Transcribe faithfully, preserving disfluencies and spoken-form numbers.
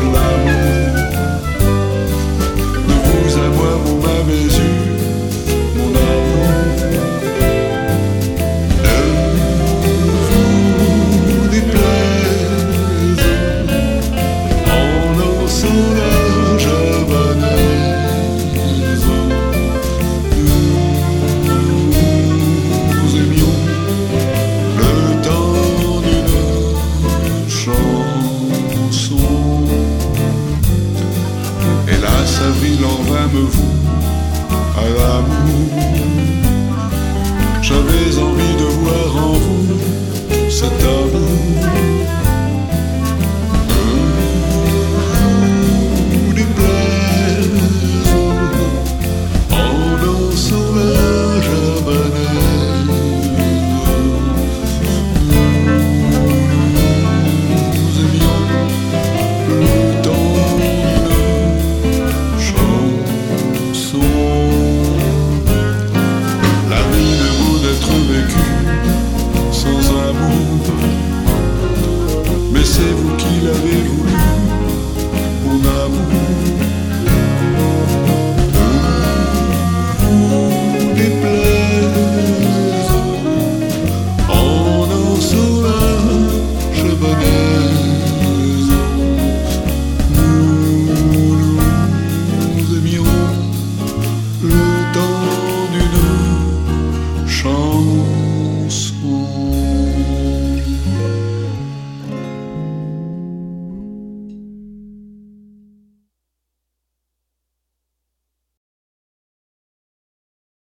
l'amour. De vous à moi, vous m'avez eu, mon amour. Ne vous déplaise en dansant la javanaise. Nous aimions le temps d'une chanson. Hélas, sa ville en vain me voue à l'amour. J'avais envie de voir en vous cet amour.